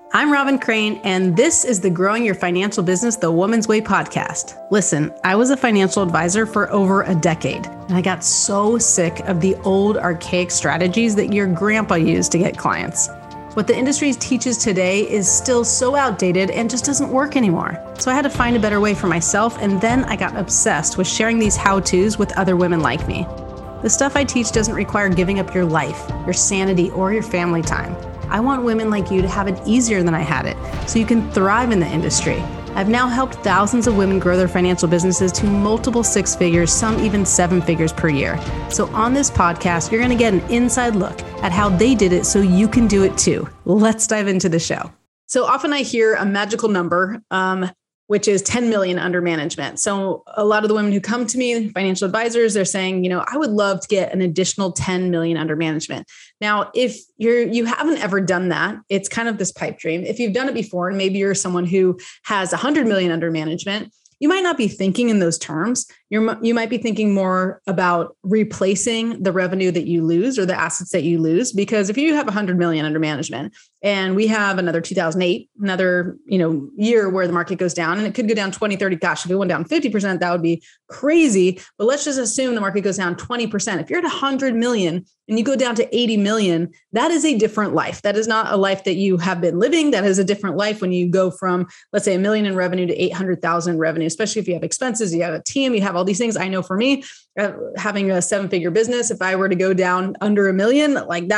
I'm Robin Crane, and this is the Growing Your Financial Business the Woman's Way podcast. Listen, I was a financial advisor for over a decade, and I got so sick of the old archaic strategies that your grandpa used to get clients. What the industry teaches today is still so outdated and just doesn't work anymore. So I had to find a better way for myself, and then I got obsessed with sharing these how-tos with other women like me. The stuff I teach doesn't require giving up your life, your sanity, or your family time. I want women like you to have it easier than I had it, so you can thrive in the industry. I've now helped thousands of women grow their financial businesses to multiple six figures, some even seven figures per year. So on this podcast, you're going to get an inside look at how they did it so you can do it too. Let's dive into the show. So often I hear a magical number, which is 10 million under management. So a lot of the women who come to me, financial advisors, they're saying, I would love to get an additional 10 million under management. Now, if you haven't ever done that, it's kind of this pipe dream. If you've done it before, and maybe you're someone who has 100 million under management, you might not be thinking in those terms. You might be thinking more about replacing the revenue that you lose or the assets that you lose. Because if you have 100 million under management and we have another 2008, another year where the market goes down, and it could go down 20, 30, gosh, if it went down 50%, that would be crazy. But let's just assume the market goes down 20%. If you're at 100 million and you go down to 80 million, that is a different life. That is not a life that you have been living. That is a different life when you go from, let's say, $1 million in revenue to 800,000 revenue, especially if you have expenses, you have a team, you have all these things. I know for me, having a seven-figure business, if I were to go down under $1 million,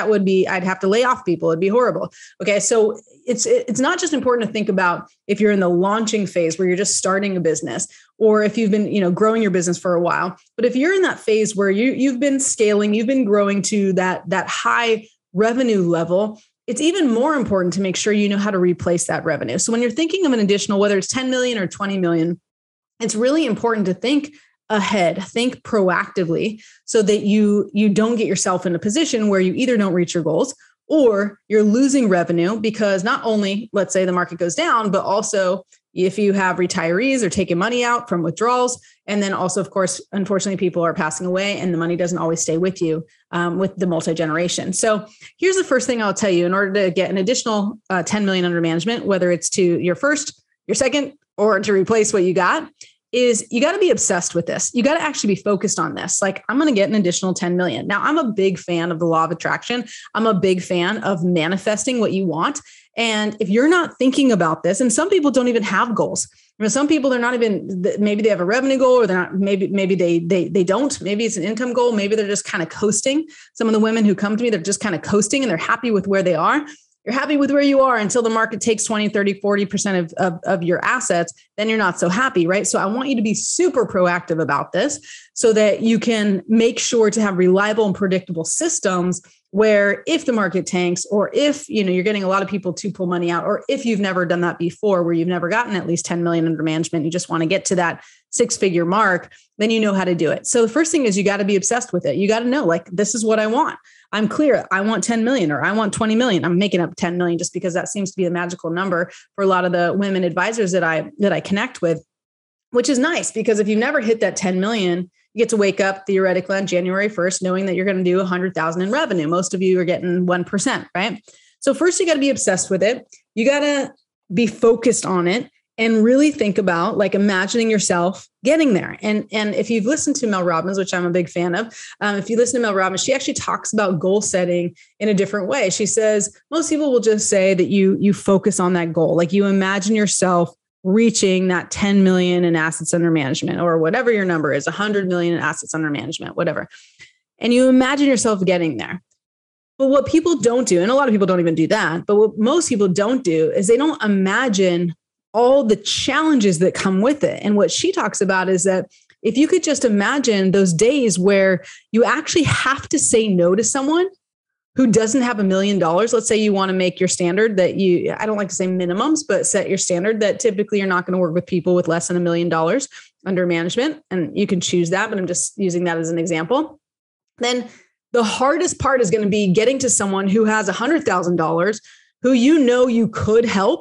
I'd have to lay off people. It'd be horrible. Okay. So it's not just important to think about if you're in the launching phase where you're just starting a business, or if you've been, growing your business for a while, but if you're in that phase where you've been scaling, you've been growing to that high revenue level, it's even more important to make sure you know how to replace that revenue. So when you're thinking of an additional, whether it's 10 million or 20 million, it's really important to think ahead, think proactively so that you don't get yourself in a position where you either don't reach your goals or you're losing revenue because not only, let's say the market goes down, but also if you have retirees or taking money out from withdrawals. And then also, of course, unfortunately, people are passing away and the money doesn't always stay with you with the multi-generation. So here's the first thing I'll tell you in order to get an additional 10 million under management, whether it's to your first, your second, or to replace what you got, is you got to be obsessed with this. You got to actually be focused on this. Like, I'm going to get an additional 10 million. Now, I'm a big fan of the law of attraction. I'm a big fan of manifesting what you want. And if you're not thinking about this, and some people don't even have goals. Some people, they're not even, maybe they have a revenue goal or they're not, maybe they don't, maybe it's an income goal. Maybe they're just kind of coasting. Some of the women who come to me, they're just kind of coasting and they're happy with where they are. You're happy with where you are until the market takes 20, 30, 40% of your assets, then you're not so happy, right? So I want you to be super proactive about this so that you can make sure to have reliable and predictable systems where if the market tanks, or if you're getting a lot of people to pull money out, or if you've never done that before, where you've never gotten at least 10 million under management, you just want to get to that six-figure mark, then you know how to do it. So the first thing is you got to be obsessed with it. You got to know, like, this is what I want. I'm clear. I want 10 million or I want 20 million. I'm making up 10 million just because that seems to be a magical number for a lot of the women advisors that I connect with, which is nice because if you've never hit that 10 million, you get to wake up theoretically on January 1st, knowing that you're going to do 100,000 in revenue. Most of you are getting 1%, right? So first you got to be obsessed with it. You got to be focused on it and really think about, like, imagining yourself getting there. And if you've listened to Mel Robbins, which I'm a big fan of, if you listen to Mel Robbins, she actually talks about goal setting in a different way. She says, most people will just say that you focus on that goal. Like, you imagine yourself reaching that 10 million in assets under management, or whatever your number is, 100 million in assets under management, whatever. And you imagine yourself getting there. But what people don't do, and a lot of people don't even do that, but what most people don't do is they don't imagine all the challenges that come with it. And what she talks about is that if you could just imagine those days where you actually have to say no to someone who doesn't have $1 million, let's say you want to make your standard that I don't like to say minimums, but set your standard that typically you're not going to work with people with less than $1 million under management. And you can choose that, but I'm just using that as an example. Then the hardest part is going to be getting to someone who has $100,000, who you could help,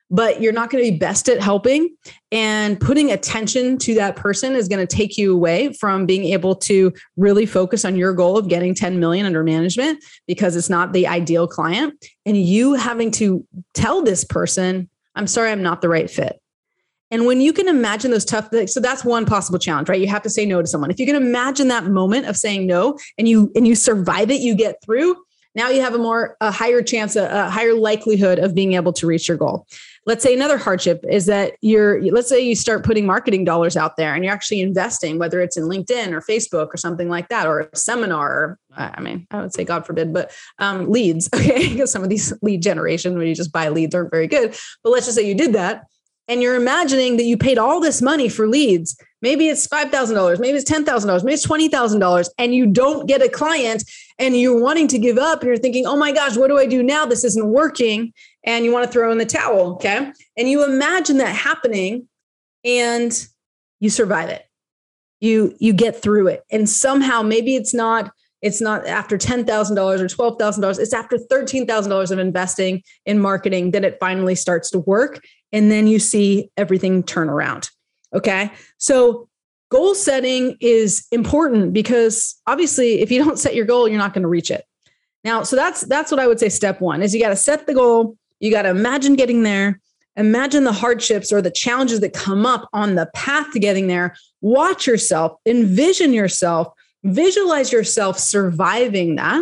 but you're not going to be best at helping. And putting attention to that person is going to take you away from being able to really focus on your goal of getting 10 million under management, because it's not the ideal client. And you having to tell this person, I'm sorry, I'm not the right fit. And when you can imagine those tough things, so that's one possible challenge, right? You have to say no to someone. If you can imagine that moment of saying no and you survive it, you get through, now you have a higher chance, a higher likelihood of being able to reach your goal. Let's say another hardship is that let's say you start putting marketing dollars out there and you're actually investing, whether it's in LinkedIn or Facebook or something like that, or a seminar, or, I would say God forbid, but leads, okay? Because some of these lead generation, when you just buy leads, aren't very good. But let's just say you did that. And you're imagining that you paid all this money for leads. Maybe it's $5,000, maybe it's $10,000, maybe it's $20,000, and you don't get a client and you're wanting to give up and you're thinking, oh my gosh, what do I do now? This isn't working. And you want to throw in the towel, okay? And you imagine that happening and you survive it. You get through it. And somehow maybe it's not after $10,000 or $12,000, it's after $13,000 of investing in marketing that it finally starts to work. And then you see everything turn around. Okay. So goal setting is important because obviously if you don't set your goal, you're not going to reach it. Now, so that's what I would say. Step one is you got to set the goal. You got to imagine getting there. Imagine the hardships or the challenges that come up on the path to getting there. Watch yourself, envision yourself, visualize yourself surviving that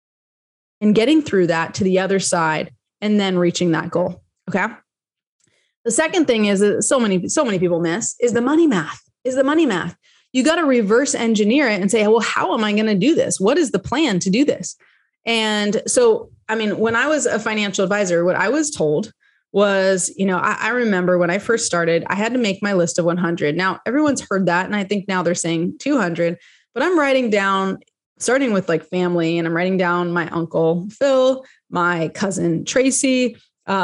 and getting through that to the other side and then reaching that goal. Okay. The second thing is that so many people miss is the money math. You got to reverse engineer it and say, well, how am I going to do this? What is the plan to do this? And so, when I was a financial advisor, what I was told was, I remember when I first started, I had to make my list of 100. Now everyone's heard that. And I think now they're saying 200, but I'm writing down, starting with like family, and I'm writing down my uncle, Phil, my cousin, Tracy,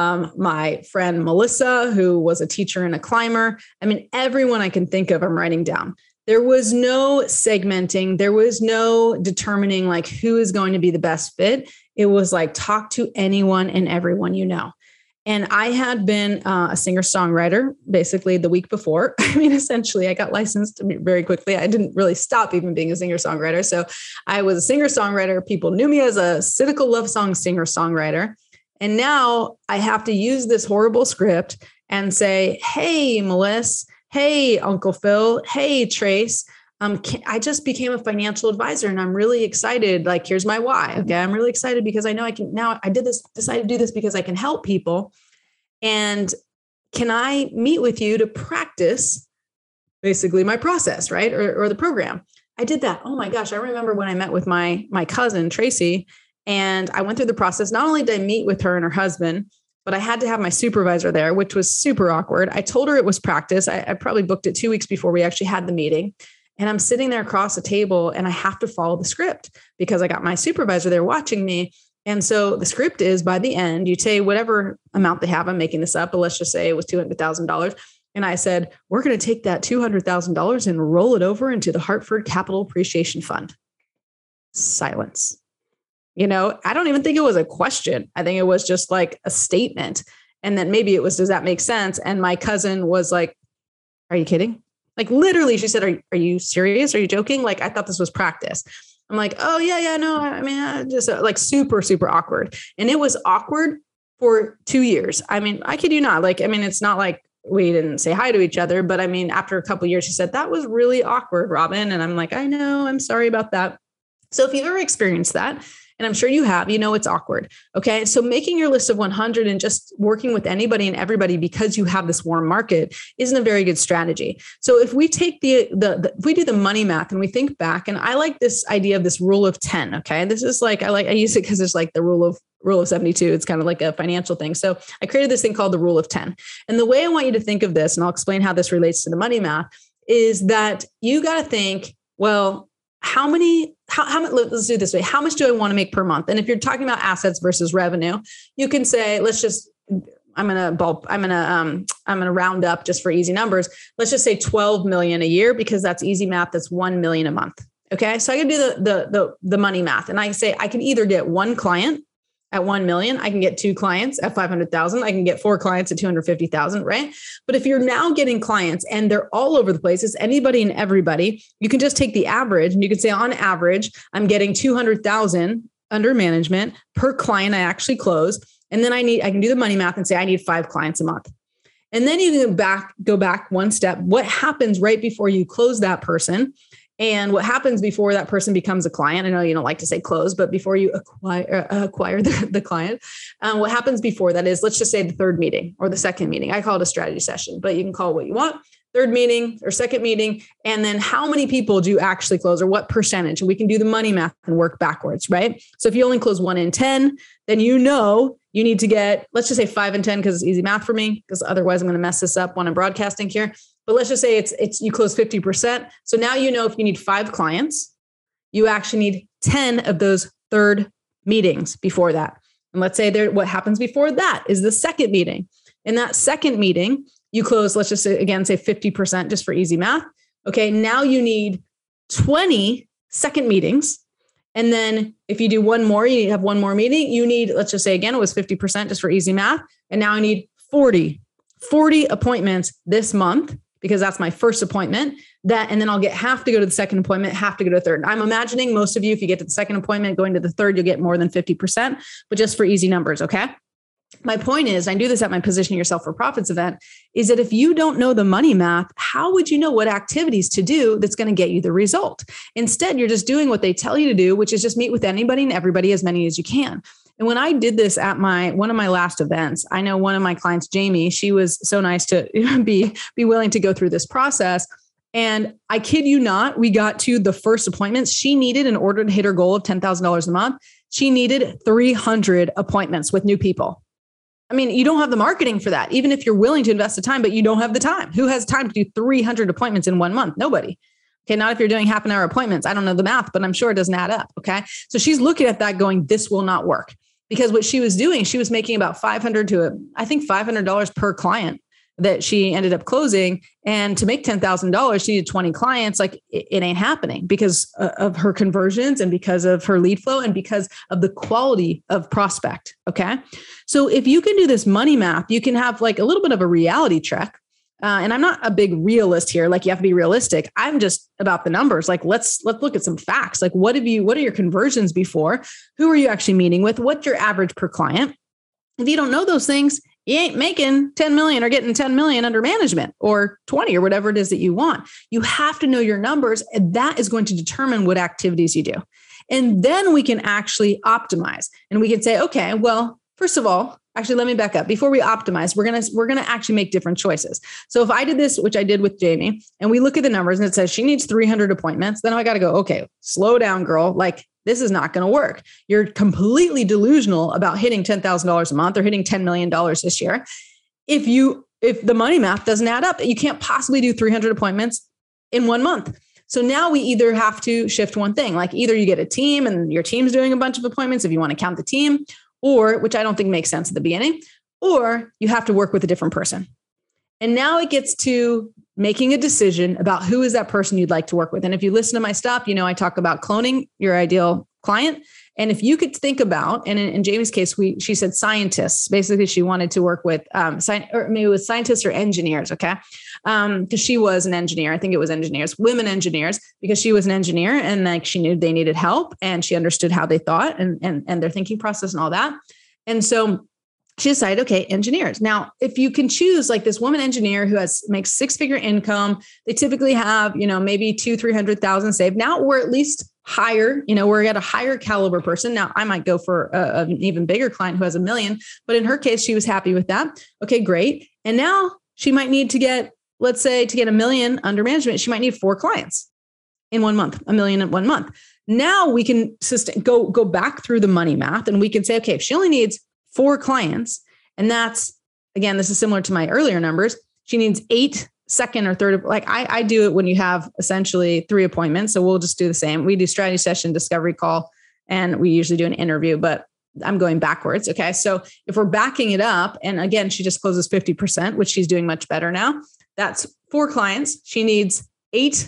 my friend Melissa, who was a teacher and a climber. Everyone I can think of, I'm writing down. There was no segmenting. There was no determining like who is going to be the best fit. It was like, talk to anyone and everyone you know. And I had been a singer-songwriter basically the week before. Essentially, I got licensed very quickly. I didn't really stop even being a singer-songwriter. So I was a singer-songwriter. People knew me as a cynical love song singer-songwriter. And now I have to use this horrible script and say, hey, Melissa, hey, Uncle Phil, hey, Trace, I just became a financial advisor and I'm really excited. Like, here's my why. Okay. I'm really excited because I know I can now, decided to do this because I can help people. And can I meet with you to practice basically my process, right? Or the program. I did that. Oh my gosh. I remember when I met with my cousin, Tracy, and I went through the process. Not only did I meet with her and her husband, but I had to have my supervisor there, which was super awkward. I told her it was practice. I probably booked it 2 weeks before we actually had the meeting. And I'm sitting there across the table and I have to follow the script because I got my supervisor there watching me. And so the script is, by the end, you say whatever amount they have. I'm making this up, but let's just say it was $200,000. And I said, we're going to take that $200,000 and roll it over into the Hartford Capital Appreciation Fund. Silence. I don't even think it was a question. I think it was just like a statement. And then maybe it was, does that make sense? And my cousin was like, are you kidding? Like literally, she said, are you serious? Are you joking? Like, I thought this was practice. I'm like, oh yeah, no. Just like super, super awkward. And it was awkward for 2 years. I kid you not. Like, it's not like we didn't say hi to each other, but after a couple of years, she said, that was really awkward, Robin. And I'm like, I know, I'm sorry about that. So if you've ever experienced that, and I'm sure you have, it's awkward. Okay. So making your list of 100 and just working with anybody and everybody because you have this warm market isn't a very good strategy. So if we take if we do the money math and we think back, and I like this idea of this rule of 10. Okay. This is like, I use it because it's like the rule of 72. It's kind of like a financial thing. So I created this thing called the rule of 10. And the way I want you to think of this, and I'll explain how this relates to the money math, is that you got to think, well, how much, let's do it this way. How much do I want to make per month? And if you're talking about assets versus revenue, you can say, I'm going to round up just for easy numbers. Let's just say 12 million a year, because that's easy math. That's 1 million a month. Okay. So I can do the money math, and I say I can either get one client at 1 million. I can get 2 clients at 500,000. I can get 4 clients at 250,000, right? But if you're now getting clients and they're all over the place, it's anybody and everybody, you can just take the average and you can say on average, I'm getting 200,000 under management per client I actually close. And then I can do the money math and say I need 5 clients a month. And then you can go back one step. What happens right before you close that person? And what happens before that person becomes a client? I know you don't like to say close, but before you acquire the client, what happens before that is, let's just say the third meeting or the second meeting. I call it a strategy session, but you can call it what you want. Third meeting or second meeting. And then how many people do you actually close or what percentage? And we can do the money math and work backwards, right? So if you only close 1 in 10, then you need to get, let's just say 5 in 10, because it's easy math for me, because otherwise I'm going to mess this up when I'm broadcasting here. But let's just say it's you close 50%. So now if you need 5 clients, you actually need 10 of those third meetings before that. And let's say what happens before that is the second meeting. In that second meeting, you close, let's just say 50% just for easy math. Okay, now you need 20 second meetings. And then if you do one more, you have one more meeting, you need, let's just say again, it was 50% just for easy math. And now I need 40 appointments this month, because that's my first appointment. And then I'll get half to go to the second appointment, half to go to the third. I'm imagining most of you, if you get to the second appointment, going to the third, you'll get more than 50%, but just for easy numbers. Okay. My point is, I do this at my Positioning Yourself for Profits event, is that if you don't know the money math, how would you know what activities to do that's going to get you the result? Instead, you're just doing what they tell you to do, which is just meet with anybody and everybody, as many as you can. And when I did this at one of my last events, I know one of my clients, Jamie, she was so nice to be willing to go through this process. And I kid you not, we got to the first appointments she needed in order to hit her goal of $10,000 a month. She needed 300 appointments with new people. I mean, you don't have the marketing for that, even if you're willing to invest the time, but you don't have the time. Who has time to do 300 appointments in 1 month? Nobody. Okay. Not if you're doing half an hour appointments. I don't know the math, but I'm sure it doesn't add up. Okay. So she's looking at that going, this will not work, because what she was doing, she was making about $500 per client that she ended up closing. And to make $10,000, she needed 20 clients. Like it ain't happening because of her conversions and because of her lead flow and because of the quality of prospect. Okay. So if you can do this money math, you can have like a little bit of a reality check. And I'm not a big realist here. Like you have to be realistic. I'm just about the numbers. Like let's look at some facts. Like what are your conversions before? Who are you actually meeting with? What's your average per client? If you don't know those things, you ain't making 10 million or getting 10 million under management or 20 or whatever it is that you want. You have to know your numbers, and that is going to determine what activities you do. And then we can actually optimize, and we can say, okay, well, first of all, actually, let me back up. Before we optimize, we're going to actually make different choices. So if I did this, which I did with Jamie, and we look at the numbers and it says she needs 300 appointments, then I got to go, okay, slow down, girl. Like this is not going to work. You're completely delusional about hitting $10,000 a month or hitting $10 million this year. If the money math doesn't add up, you can't possibly do 300 appointments in 1 month. So now we either have to shift one thing, like either you get a team and your team's doing a bunch of appointments if you want to count the team, or which I don't think makes sense at the beginning, or you have to work with a different person. And now it gets to making a decision about who is that person you'd like to work with. And if you listen to my stuff, I talk about cloning your ideal client. And if you could think about, and in Jamie's case, she said scientists. Basically, she wanted to work with, or maybe it was scientists or engineers, okay? Because she was an engineer. I think it was engineers, women engineers, because she was an engineer and like she knew they needed help and she understood how they thought and their thinking process and all that. And so she decided, okay, engineers. Now, if you can choose like this woman engineer who makes 6-figure income, they typically have, maybe 200,000-300,000 saved. Now we're at least higher, we're at a higher caliber person. Now I might go for an even bigger client who has 1 million, but in her case, she was happy with that. Okay, great. And now she might need to get, let's say to get 1 million under management, she might need 4 clients in 1 month, 1 million in 1 month. Now we can go back through the money math and we can say, okay, if she only needs 4 clients, and that's, again, this is similar to my earlier numbers, she needs 8 second or third, like I do it when you have essentially 3 appointments. So we'll just do the same. We do strategy session, discovery call, and we usually do an interview, but I'm going backwards. Okay. So if we're backing it up, and again, she just closes 50%, which she's doing much better now. That's 4 clients. She needs 8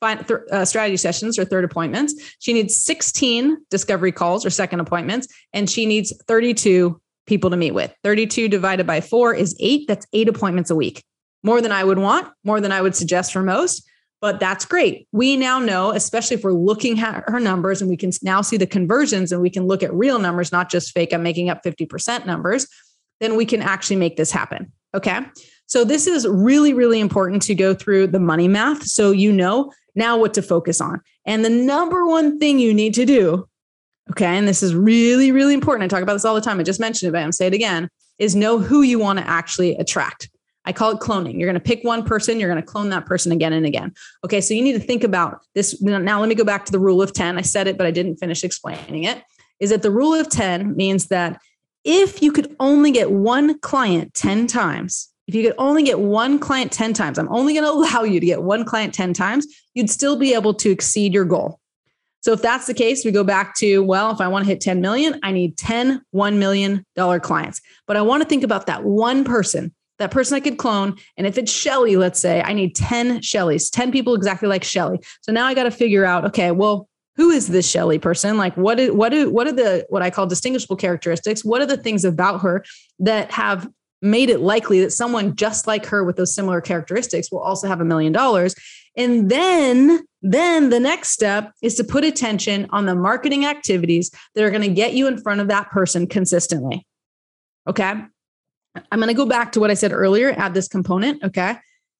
strategy sessions or third appointments. She needs 16 discovery calls or second appointments, and she needs 32 people to meet with. 32 divided by 4 is 8. That's 8 appointments a week. More than I would want, more than I would suggest for most, but that's great. We now know, especially if we're looking at her numbers and we can now see the conversions and we can look at real numbers, not just fake, I'm making up 50% numbers, then we can actually make this happen. Okay. So this is really, really important to go through the money math. So you know now what to focus on. And the number one thing you need to do, okay, and this is really, really important. I talk about this all the time. I just mentioned it, but I'm going to say it again, is know who you want to actually attract. I call it cloning. You're going to pick one person. You're going to clone that person again and again. Okay. So you need to think about this. Now, let me go back to the rule of 10. I said it, but I didn't finish explaining it. Is that the rule of 10 means that if you could only get one client 10 times, if you could only get one client 10 times, I'm only going to allow you to get one client 10 times, you'd still be able to exceed your goal. So if that's the case, we go back to, well, if I want to hit 10 million, I need 10 $1 million clients. But I want to think about that one person, that person I could clone. And if it's Shelly, let's say I need 10 Shellys, 10 people exactly like Shelly. So now I got to figure out, okay, well, who is this Shelly person? Like what are what I call distinguishable characteristics? What are the things about her that have made it likely that someone just like her with those similar characteristics will also have $1 million? And then the next step is to put attention on the marketing activities that are going to get you in front of that person consistently. Okay. I'm going to go back to what I said earlier, add this component. Okay.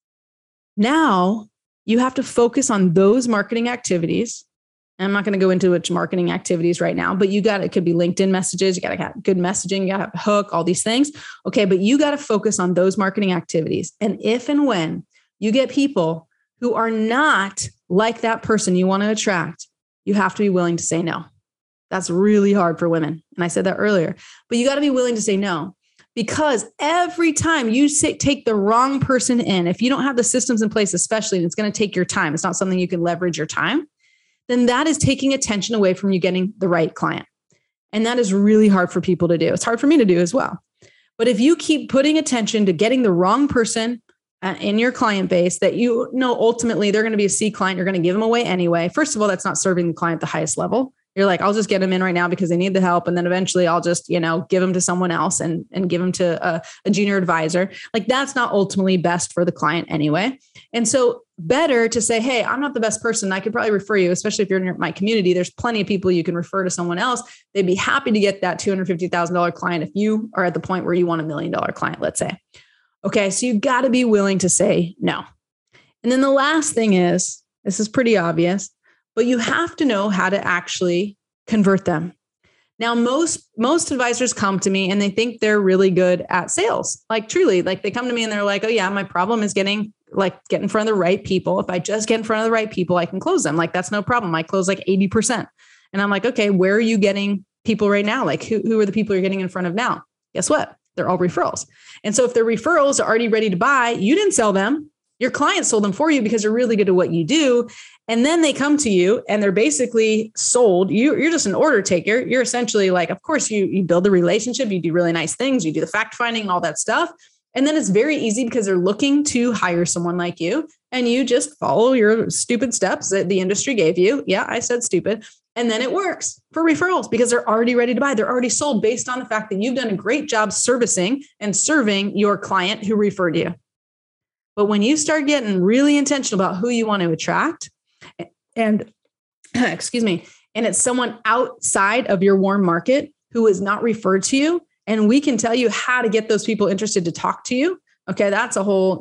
Now you have to focus on those marketing activities. I'm not going to go into which marketing activities right now, but it could be LinkedIn messages. You got to have good messaging. You got to have a hook, all these things. Okay. But you got to focus on those marketing activities. And if and when you get people who are not like that person you want to attract, you have to be willing to say no. That's really hard for women. And I said that earlier, but you got to be willing to say no, because every time you take the wrong person in, if you don't have the systems in place, especially, and it's going to take your time, it's not something you can leverage your time, then that is taking attention away from you getting the right client. And that is really hard for people to do. It's hard for me to do as well. But if you keep putting attention to getting the wrong person in your client base that you know ultimately they're going to be a C client, you're going to give them away anyway. First of all, that's not serving the client at the highest level. You're like, I'll just get them in right now because they need the help. And then eventually I'll just, give them to someone else and give them to a junior advisor. Like that's not ultimately best for the client anyway. And so better to say, hey, I'm not the best person. I could probably refer you, especially if you're in my community. There's plenty of people you can refer to someone else. They'd be happy to get that $250,000 client if you are at the point where you want $1 million client, let's say. Okay, so you got to be willing to say no. And then the last thing is, this is pretty obvious, but you have to know how to actually convert them. Now, most advisors come to me and they think they're really good at sales. Like truly, like they come to me and they're like, oh yeah, my problem is get in front of the right people. If I just get in front of the right people, I can close them. Like that's no problem. I close like 80%. And I'm like, okay, where are you getting people right now? Like who are the people you're getting in front of now? Guess what? They're all referrals. And so if their referrals are already ready to buy, you didn't sell them. Your client sold them for you because you're really good at what you do. And then they come to you and they're basically sold. You're just an order taker. You're essentially like, of course, you build the relationship. You do really nice things. You do the fact finding, all that stuff. And then it's very easy because they're looking to hire someone like you. And you just follow your stupid steps that the industry gave you. Yeah, I said stupid. And then it works for referrals because they're already ready to buy. They're already sold based on the fact that you've done a great job servicing and serving your client who referred you. But when you start getting really intentional about who you want to attract and excuse me, and it's someone outside of your warm market who is not referred to you, and we can tell you how to get those people interested to talk to you. Okay. That's a whole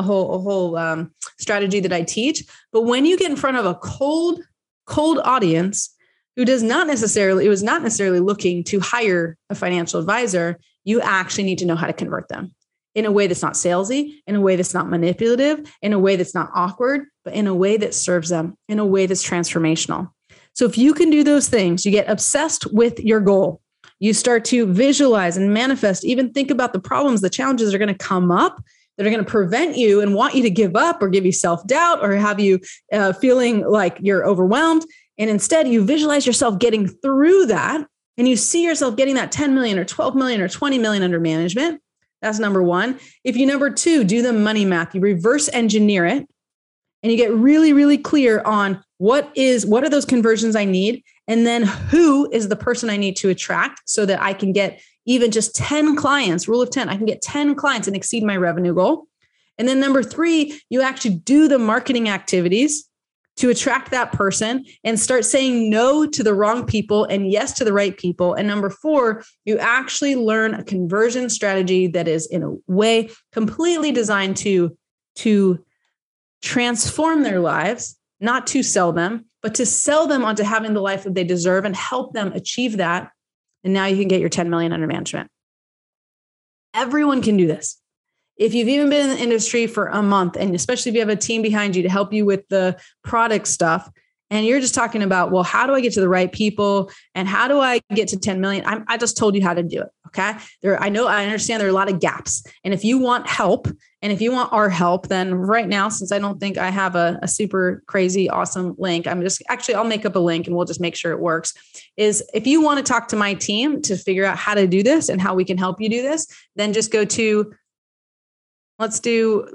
strategy that I teach. But when you get in front of a cold audience who was not necessarily looking to hire a financial advisor, you actually need to know how to convert them in a way that's not salesy, in a way that's not manipulative, in a way that's not awkward, but in a way that serves them, in a way that's transformational. So if you can do those things, you get obsessed with your goal. You start to visualize and manifest, even think about the problems, the challenges that are going to come up that are going to prevent you and want you to give up or give you self-doubt or have you feeling like you're overwhelmed. And instead you visualize yourself getting through that and you see yourself getting that 10 million or 12 million or 20 million under management. That's number one. If you, number two, do the money math, you reverse engineer it and you get really, really clear on what are those conversions I need, and then who is the person I need to attract so that I can get even just 10 clients, rule of 10, I can get 10 clients and exceed my revenue goal. And then number 3, you actually do the marketing activities to attract that person and start saying no to the wrong people and yes to the right people. And number 4, you actually learn a conversion strategy that is in a way completely designed to transform their lives, not to sell them, but to sell them onto having the life that they deserve and help them achieve that. And now you can get your 10 million under management. Everyone can do this. If you've even been in the industry for a month, and especially if you have a team behind you to help you with the product stuff, and you're just talking about, well, how do I get to the right people? And how do I get to 10 million? I just told you how to do it. Okay. I understand there are a lot of gaps. And if you want help, and if you want our help, then right now, since I don't think I have a super crazy, awesome link, I'll make up a link and we'll just make sure it works. Is if you want to talk to my team to figure out how to do this and how we can help you do this, then just go to, let's do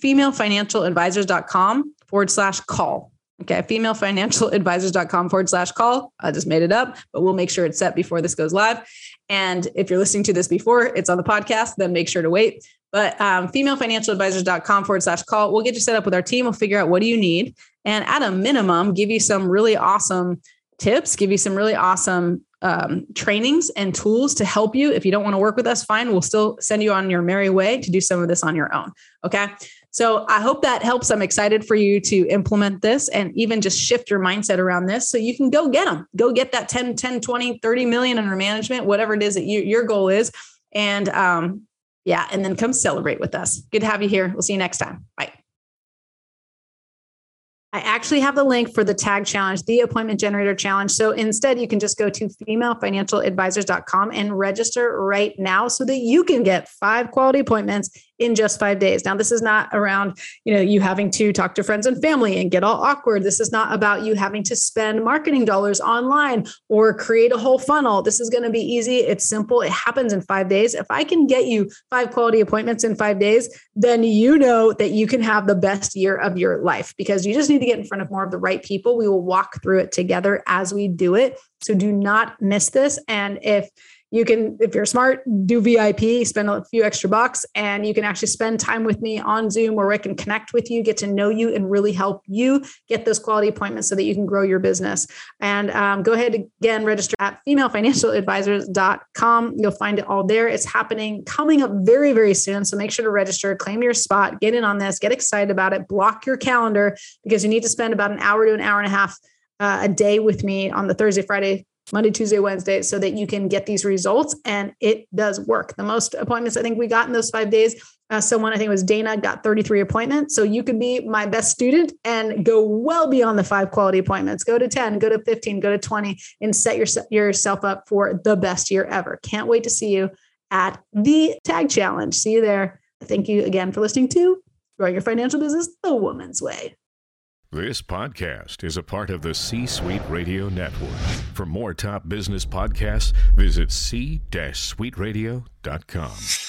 femalefinancialadvisors.com/call. Okay. femalefinancialadvisors.com/call. I just made it up, but we'll make sure it's set before this goes live. And if you're listening to this before it's on the podcast, then make sure to wait. But femalefinancialadvisors.com/call. We'll get you set up with our team. We'll figure out what do you need. And at a minimum, give you some really awesome tips, give you some really awesome trainings and tools to help you. If you don't want to work with us, fine. We'll still send you on your merry way to do some of this on your own. Okay. So I hope that helps. I'm excited for you to implement this and even just shift your mindset around this so you can go get them. Go get that 10, 20, 30 million under management, whatever it is that your goal is. And and then come celebrate with us. Good to have you here. We'll see you next time. Bye. I actually have the link for the tag challenge, the appointment generator challenge. So instead, you can just go to femalefinancialadvisors.com and register right now so that you can get 5 quality appointments in just 5 days. Now, this is not around, you having to talk to friends and family and get all awkward. This is not about you having to spend marketing dollars online or create a whole funnel. This is going to be easy. It's simple. It happens in 5 days. If I can get you 5 quality appointments in 5 days, then you know that you can have the best year of your life because you just need to get in front of more of the right people. We will walk through it together as we do it. So do not miss this. And if you're smart, do VIP, spend a few extra bucks, and you can actually spend time with me on Zoom where I can connect with you, get to know you, and really help you get those quality appointments so that you can grow your business. And go ahead again, register at femalefinancialadvisors.com. You'll find it all there. It's coming up very, very soon. So make sure to register, claim your spot, get in on this, get excited about it, block your calendar because you need to spend about an hour to an hour and a half a day with me on the Thursday, Friday, Monday, Tuesday, Wednesday, so that you can get these results. And it does work. The most appointments I think we got in those 5 days, someone, I think it was Dana, got 33 appointments. So you could be my best student and go well beyond the 5 quality appointments. Go to 10, go to 15, go to 20, and set yourself up for the best year ever. Can't wait to see you at the Tag Challenge. See you there. Thank you again for listening to Growing Your Financial Business the Woman's Way. This podcast is a part of the C-Suite Radio Network. For more top business podcasts, visit c-suiteradio.com.